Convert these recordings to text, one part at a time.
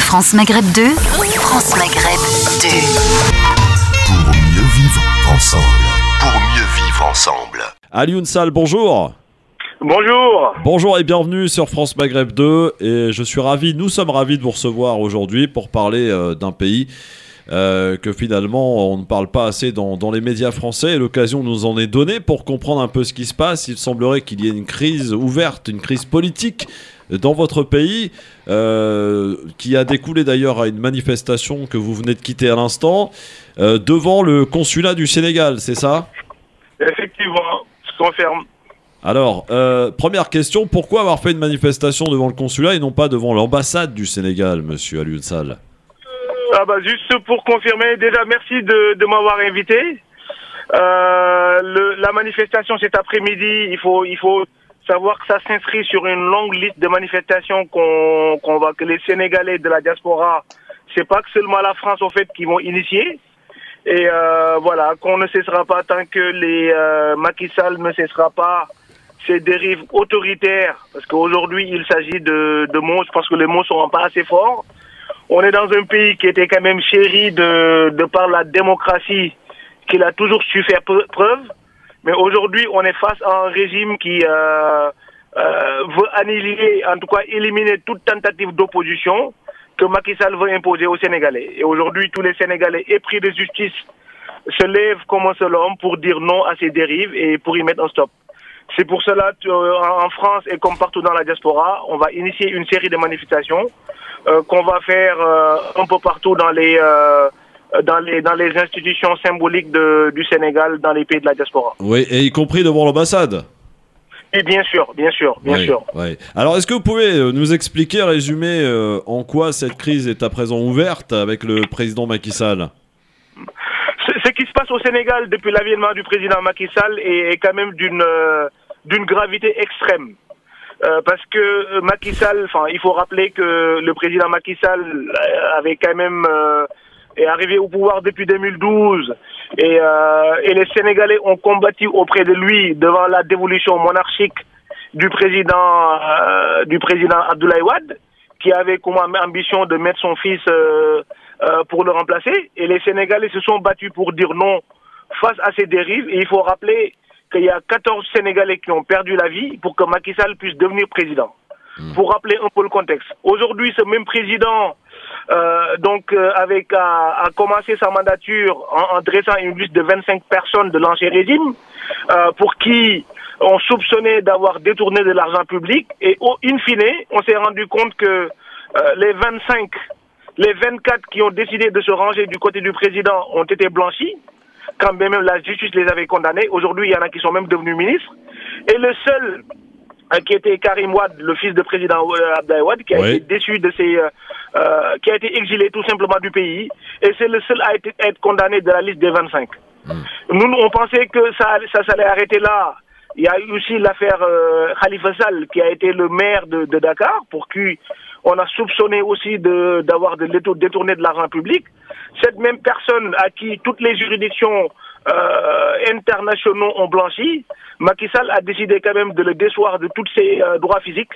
France Maghreb 2, France Maghreb 2. Pour mieux vivre ensemble. Pour mieux vivre ensemble. Alioune Sall, bonjour. Bonjour. Bonjour et bienvenue sur France Maghreb 2. Et nous sommes ravis de vous recevoir aujourd'hui pour parler d'un pays que finalement on ne parle pas assez dans les médias français. Et l'occasion nous en est donnée pour comprendre un peu ce qui se passe. Il semblerait qu'il y ait une crise ouverte, une crise politique dans votre pays, qui a découlé d'ailleurs à une manifestation que vous venez de quitter à l'instant, devant le consulat du Sénégal, c'est ça ? Effectivement, je confirme. Alors, première question, pourquoi avoir fait une manifestation devant le consulat et non pas devant l'ambassade du Sénégal, monsieur Alioune Sall ? Juste pour confirmer, déjà merci de m'avoir invité. La manifestation cet après-midi, il faut savoir que ça s'inscrit sur une longue liste de manifestations que les Sénégalais de la diaspora, c'est pas que seulement la France au fait qui vont initier. Et voilà, qu'on ne cessera pas tant que Macky Sall ne cessera pas ses dérives autoritaires, parce qu'aujourd'hui il s'agit de mots, je pense que les mots sont pas assez forts. On est dans un pays qui était quand même chéri de par la démocratie, qu'il a toujours su faire preuve. Mais aujourd'hui, on est face à un régime qui veut annihiler, en tout cas éliminer toute tentative d'opposition que Macky Sall veut imposer aux Sénégalais. Et aujourd'hui, tous les Sénégalais épris de justice se lèvent comme un seul homme pour dire non à ces dérives et pour y mettre un stop. C'est pour cela qu'en France et comme partout dans la diaspora, on va initier une série de manifestations qu'on va faire un peu partout dans les institutions symboliques du Sénégal, dans les pays de la diaspora. Oui, et y compris devant l'ambassade. Et bien sûr. Oui. Alors, est-ce que vous pouvez nous expliquer, résumer en quoi cette crise est à présent ouverte avec le président Macky Sall ? Ce qui se passe au Sénégal depuis l'avènement du président Macky Sall est quand même d'une gravité extrême. Parce que Macky Sall, il faut rappeler que le président Macky Sall avait quand même est arrivé au pouvoir depuis 2012 et les Sénégalais ont combattu auprès de lui devant la dévolution monarchique du président Abdoulaye Wade, qui avait comme ambition de mettre son fils pour le remplacer. Et les Sénégalais se sont battus pour dire non face à ces dérives. Et il faut rappeler qu'il y a 14 Sénégalais qui ont perdu la vie pour que Macky Sall puisse devenir président. Pour rappeler un peu le contexte. Aujourd'hui, ce même président a commencé sa mandature en dressant une liste de 25 personnes de l'ancien régime pour qui on soupçonnait d'avoir détourné de l'argent public. Et in fine, on s'est rendu compte que les 24 qui ont décidé de se ranger du côté du président ont été blanchis, quand même la justice les avait condamnés. Aujourd'hui, il y en a qui sont même devenus ministres. Et le seul qui était Karim Wade, le fils de président Abdoulaye Wade, qui a été déçu de qui a été exilé tout simplement du pays, et c'est le seul à être condamné de la liste des 25. Nous, on pensait que ça s'allait arrêter là. Il y a eu aussi l'affaire Khalifa Sall, qui a été le maire de Dakar, pour qui on a soupçonné aussi d'avoir détourné de l'argent public. Cette même personne à qui toutes les juridictions internationaux ont blanchi, Macky Sall a décidé quand même de le déchoir de tous ses droits civiques,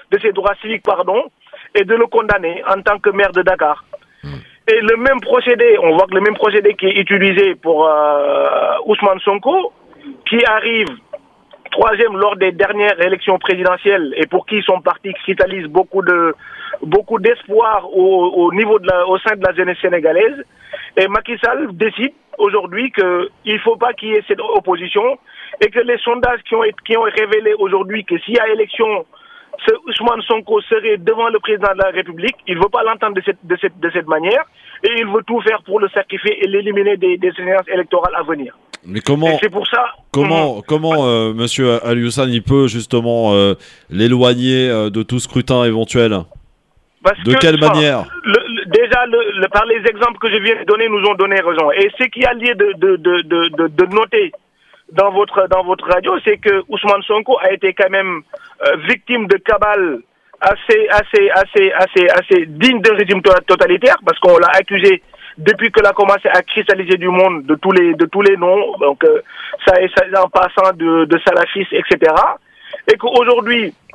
et de le condamner en tant que maire de Dakar. Et le même procédé, on voit que le même procédé qui est utilisé pour Ousmane Sonko, qui arrive troisième lors des dernières élections présidentielles et pour qui son parti cristallise beaucoup d'espoir au sein de la jeunesse sénégalaise. Et Macky Sall décide aujourd'hui qu'il ne faut pas qu'il y ait cette opposition et que les sondages qui ont révélé aujourd'hui que s'il y a élection, Ousmane Sonko serait devant le président de la République. Il ne veut pas l'entendre de cette manière et il veut tout faire pour le sacrifier et l'éliminer des séances électorales à venir. Mais comment, et c'est pour ça, monsieur Alioune Sall, il peut justement l'éloigner de tout scrutin éventuel ? De quelle manière ? Déjà, par les exemples que je viens de donner, nous ont donné raison. Et ce qui a lieu de noter dans votre radio, c'est que Ousmane Sonko a été quand même victime de cabale assez digne d'un régime totalitaire, parce qu'on l'a accusé depuis que l'a commencé à cristalliser du monde de tous les noms, donc ça en passant de salafistes, etc. Et qu'aujourd'hui,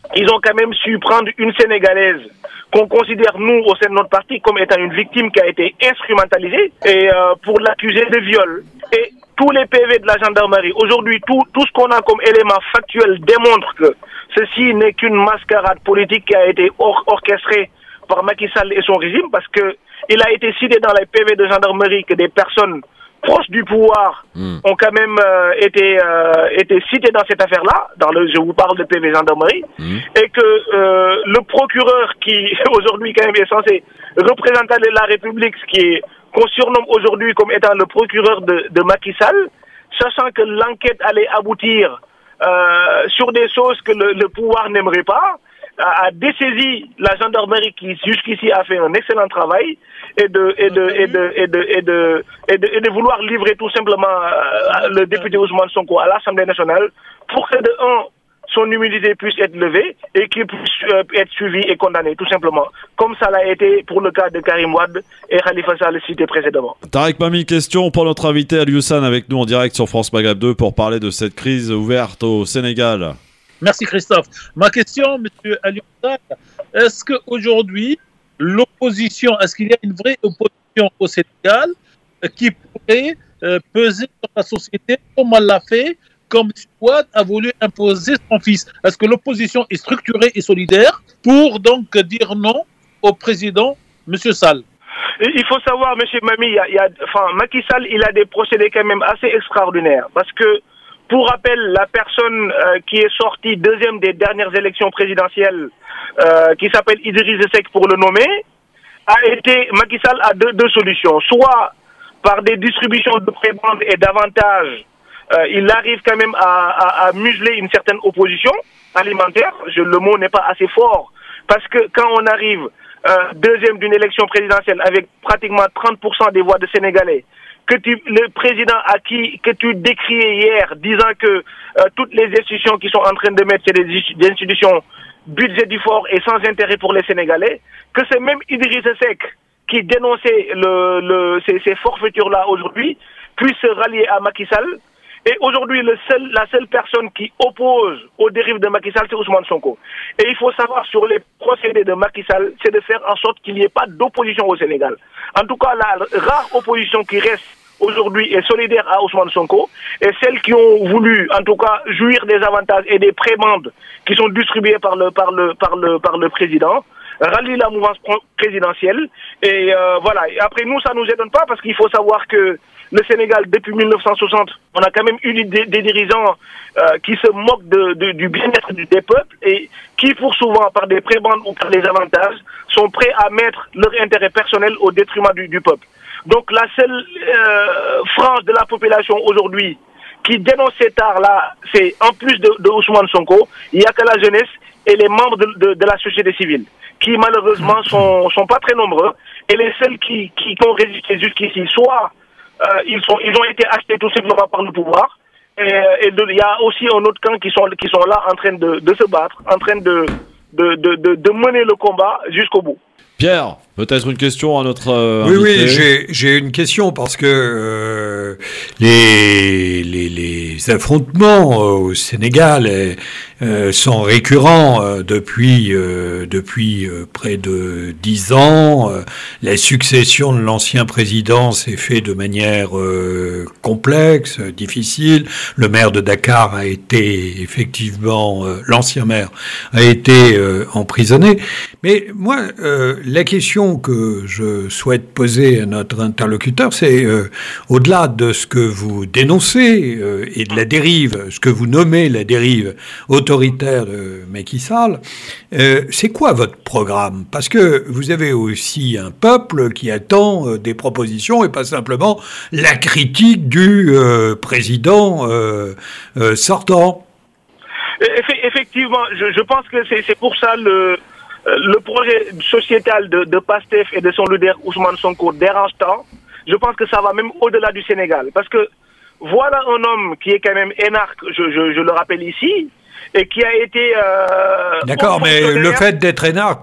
ils ont quand même su prendre une Sénégalaise qu'on considère, nous, au sein de notre parti, comme étant une victime qui a été instrumentalisée et pour l'accuser de viol. Et tous les PV de la gendarmerie, aujourd'hui, tout ce qu'on a comme élément factuel démontre que ceci n'est qu'une mascarade politique qui a été orchestrée par Macky Sall et son régime, parce que il a été cité dans les PV de gendarmerie que des personnes proches du pouvoir ont quand même été citées dans cette affaire-là. Je vous parle de PV gendarmerie, et que le procureur qui aujourd'hui quand même est censé représenter la République, qu'on surnomme aujourd'hui comme étant le procureur de Macky Sall, sachant que l'enquête allait aboutir sur des choses que le pouvoir n'aimerait pas, a dessaisi la gendarmerie qui jusqu'ici a fait un excellent travail et de vouloir livrer tout simplement le député Ousmane Sonko à l'Assemblée nationale pour que de un, son immunité puisse être levée et qu'il puisse être suivi et condamné, tout simplement. Comme ça l'a été pour le cas de Karim Wade et Khalifa Sall cité précédemment. Tarek Mami, question pour notre invité Alioussane avec nous en direct sur France Maghreb 2 pour parler de cette crise ouverte au Sénégal. Merci Christophe. Ma question, M. Alioussane, est-ce qu'aujourd'hui, l'opposition, est-ce qu'il y a une vraie opposition au Sénégal qui pourrait peser sur la société comme elle l'a fait, comme Ouad a voulu imposer son fils? Est-ce que l'opposition est structurée et solidaire pour donc dire non au président, M. Sall? Il faut savoir, M. Mami, Macky Sall, il a des procédés quand même assez extraordinaires, parce que pour rappel, la personne qui est sortie deuxième des dernières élections présidentielles, qui s'appelle Idriss Seck pour le nommer, Macky Sall a deux solutions. Soit par des distributions de prébendes et d'avantages, il arrive quand même à museler une certaine opposition alimentaire. Le mot n'est pas assez fort, parce que quand on arrive deuxième d'une élection présidentielle avec pratiquement 30% des voix de Sénégalais, le président que tu décriais hier, disant que toutes les institutions qui sont en train de mettre, c'est des institutions budgétivores et sans intérêt pour les Sénégalais, que c'est même Idriss Seck qui dénonçait ces forfaitures-là aujourd'hui, puisse se rallier à Macky Sall. Et aujourd'hui, la seule personne qui oppose aux dérives de Macky Sall, c'est Ousmane Sonko. Et il faut savoir, sur les procédés de Macky Sall, c'est de faire en sorte qu'il n'y ait pas d'opposition au Sénégal. En tout cas, la rare opposition qui reste aujourd'hui est solidaire à Ousmane Sonko, et celles qui ont voulu, en tout cas, jouir des avantages et des prébendes qui sont distribuées par le président, rallient la mouvance présidentielle. Et voilà. Et après, nous, ça nous étonne pas, parce qu'il faut savoir que le Sénégal, depuis 1960, on a quand même eu des dirigeants qui se moquent du bien-être des peuples et qui, pour souvent, par des prébendes ou par des avantages, sont prêts à mettre leur intérêt personnel au détriment du peuple. Donc la seule frange de la population aujourd'hui qui dénonce cet art-là, c'est en plus de Ousmane Sonko, il n'y a que la jeunesse et les membres de la société civile, qui malheureusement sont pas très nombreux, et les seuls qui ont résisté jusqu'ici, soit ils ont été achetés tout simplement par le pouvoir, et il y a aussi un autre camp qui sont là en train de se battre, en train de mener le combat jusqu'au bout. Pierre, peut-être une question à notre invité. Oui, j'ai une question, parce que les affrontements au Sénégal sont récurrents depuis près de 10 ans. La succession de l'ancien président s'est faite de manière complexe, difficile. Le maire de Dakar a été effectivement, l'ancien maire a été emprisonné. Mais moi, la question que je souhaite poser à notre interlocuteur, c'est au-delà de ce que vous dénoncez et de la dérive, ce que vous nommez la dérive autoritaire de Macky Sall, c'est quoi votre programme? Parce que vous avez aussi un peuple qui attend des propositions et pas simplement la critique du président sortant. Effectivement, je pense que c'est pour ça le projet sociétal de PASTEF et de son leader Ousmane Sonko dérange tant. Je pense que ça va même au-delà du Sénégal. Parce que voilà un homme qui est quand même énarque, je le rappelle ici, et qui a été... D'accord, mais le fait d'être énarque,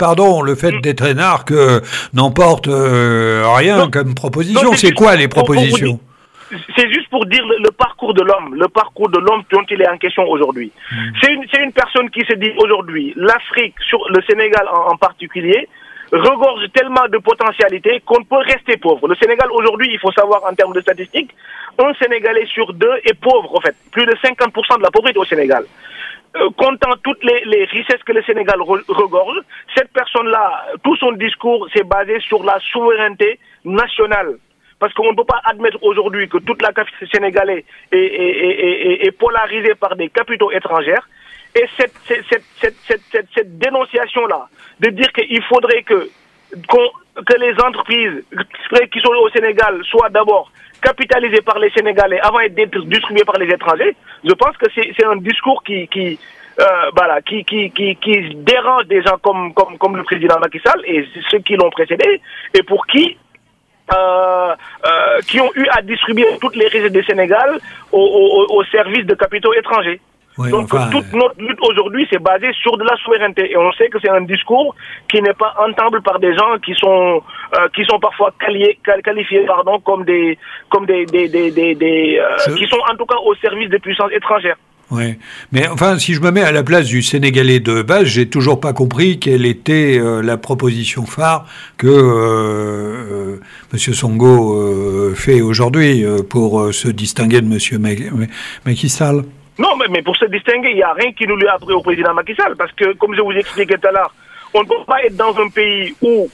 n'emporte rien comme proposition. C'est quoi les propositions? c'est juste pour dire le parcours de l'homme dont il est en question aujourd'hui. C'est une personne qui se dit aujourd'hui, l'Afrique, sur le Sénégal en particulier, regorge tellement de potentialités qu'on ne peut rester pauvre. Le Sénégal aujourd'hui, il faut savoir en termes de statistiques, un Sénégalais sur 2 est pauvre en fait. Plus de 50% de la pauvreté au Sénégal. Comptant toutes les richesses que le Sénégal regorge, cette personne-là, tout son discours s'est basé sur la souveraineté nationale. Parce qu'on ne peut pas admettre aujourd'hui que toute la capitale sénégalaise est polarisée par des capitaux étrangers. Et cette dénonciation-là, de dire qu'il faudrait que les entreprises qui sont au Sénégal soient d'abord capitalisées par les Sénégalais avant d'être distribuées par les étrangers, je pense que c'est un discours qui dérange des gens comme le président Macky Sall et ceux qui l'ont précédé, et pour qui ont eu à distribuer toutes les richesses du Sénégal au service de capitaux étrangers. Oui, donc toute notre lutte aujourd'hui c'est basé sur de la souveraineté, et on sait que c'est un discours qui n'est pas entendable par des gens qui sont parfois qualifiés comme des qui sont en tout cas au service des puissances étrangères. Oui, mais enfin, si je me mets à la place du Sénégalais de base, j'ai toujours pas compris quelle était la proposition phare que Monsieur Sonko fait aujourd'hui pour se distinguer de Monsieur Macky Sall. Non, mais pour se distinguer, il n'y a rien qui nous lui a appris au président Macky Sall, parce que, comme je vous expliquais tout à l'heure, on ne peut pas être dans un pays où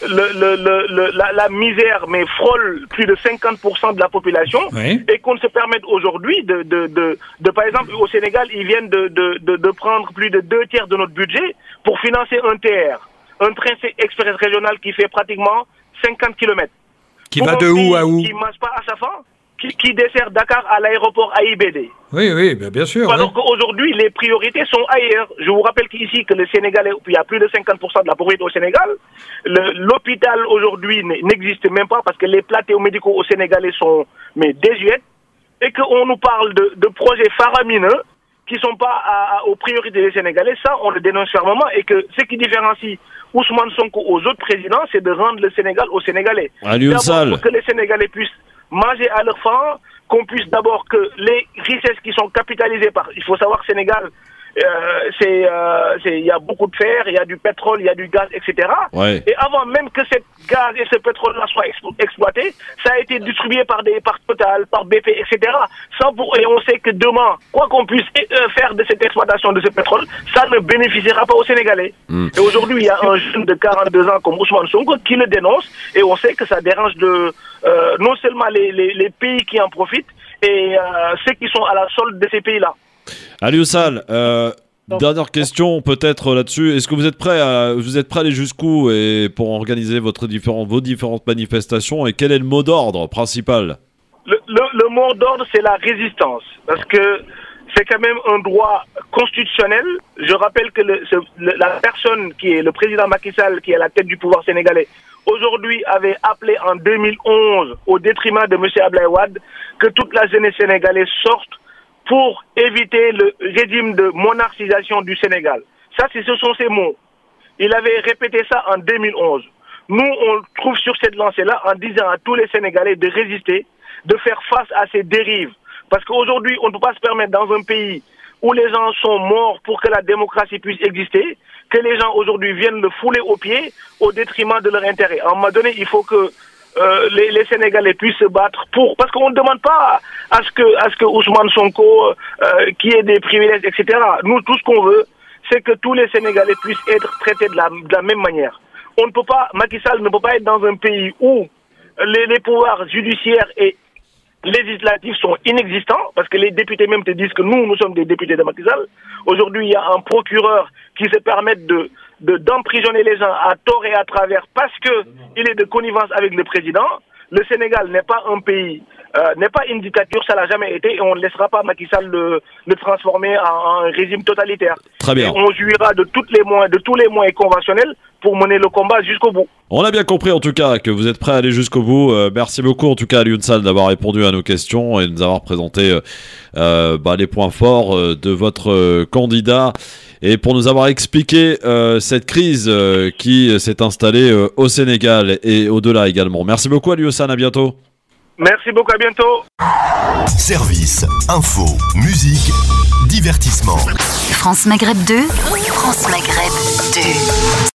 la misère frôle plus de 50% de la population, oui, et qu'on se permette aujourd'hui de par exemple, au Sénégal, ils viennent de prendre plus de 2 tiers de notre budget pour financer un TR, un train express régional qui fait pratiquement 50 km. Qui va de où à où? Qui ne marche pas à sa fin, qui dessert Dakar à l'aéroport AIBD. Oui, bien sûr. Alors qu'aujourd'hui, les priorités sont ailleurs. Je vous rappelle qu'ici, que le Sénégalais, il y a plus de 50% de la pauvreté au Sénégal. L'hôpital aujourd'hui n'existe même pas parce que les plateaux médicaux au Sénégalais sont désuètes, et qu'on nous parle de projets faramineux qui ne sont pas aux priorités des Sénégalais. Ça, on le dénonce fermement, et que ce qui différencie Ousmane Sonko aux autres présidents, c'est de rendre le Sénégal aux Sénégalais. D'abord, pour que les Sénégalais puissent manger à leur faim, qu'on puisse d'abord que les richesses qui sont capitalisées par... Il faut savoir que Sénégal, il y a beaucoup de fer, il y a du pétrole, il y a du gaz, etc. Ouais. Et avant même que ce gaz et ce pétrole-là soient exploités, ça a été distribué par Total, par BP, etc. Et on sait que demain, quoi qu'on puisse faire de cette exploitation de ce pétrole, ça ne bénéficiera pas aux Sénégalais. Et aujourd'hui, il y a un jeune de 42 ans comme Ousmane Sonko qui le dénonce, et on sait que ça dérange non seulement les pays qui en profitent, et ceux qui sont à la solde de ces pays-là. Aliou Sall, dernière question peut-être là-dessus. Est-ce que vous êtes prêt à aller jusqu'où et pour organiser vos différentes manifestations, et quel est le mot d'ordre principal? Le mot d'ordre, c'est la résistance, parce que c'est quand même un droit constitutionnel. Je rappelle que la personne qui est le président Macky Sall, qui est à la tête du pouvoir sénégalais, aujourd'hui avait appelé en 2011, au détriment de M. Abdoulaye Wade, que toute la jeunesse sénégalaise sorte pour éviter le régime de monarchisation du Sénégal. Ça, ce sont ses mots. Il avait répété ça en 2011. Nous, on trouve sur cette lancée-là en disant à tous les Sénégalais de résister, de faire face à ces dérives. Parce qu'aujourd'hui, on ne peut pas se permettre dans un pays où les gens sont morts pour que la démocratie puisse exister, que les gens aujourd'hui viennent le fouler aux pieds au détriment de leur intérêt. À un moment donné, il faut que les Sénégalais puissent se battre pour... Parce qu'on ne demande pas à ce que Ousmane Sonko qui ait des privilèges, etc. Nous, tout ce qu'on veut, c'est que tous les Sénégalais puissent être traités de la même manière. On ne peut pas... Macky Sall ne peut pas être dans un pays où les pouvoirs judiciaires et législatifs sont inexistants, parce que les députés même te disent que nous sommes des députés de Macky Sall. Aujourd'hui, il y a un procureur qui se permet d'emprisonner les gens à tort et à travers parce qu'il est de connivence avec le président. Le Sénégal n'est pas un pays, n'est pas une dictature, ça l'a jamais été, et on ne laissera pas Macky Sall le transformer en un régime totalitaire. Très bien. Et on jouira de tous les moyens conventionnels pour mener le combat jusqu'au bout. On a bien compris en tout cas que vous êtes prêt à aller jusqu'au bout. Merci beaucoup en tout cas à Aliou Sall d'avoir répondu à nos questions et de nous avoir présenté les points forts de votre candidat, et pour nous avoir expliqué cette crise qui s'est installée au Sénégal et au-delà également. Merci beaucoup Aliou Sall, à bientôt. Merci beaucoup, à bientôt. Service, info, musique, divertissement. France Maghreb 2, France Maghreb 2.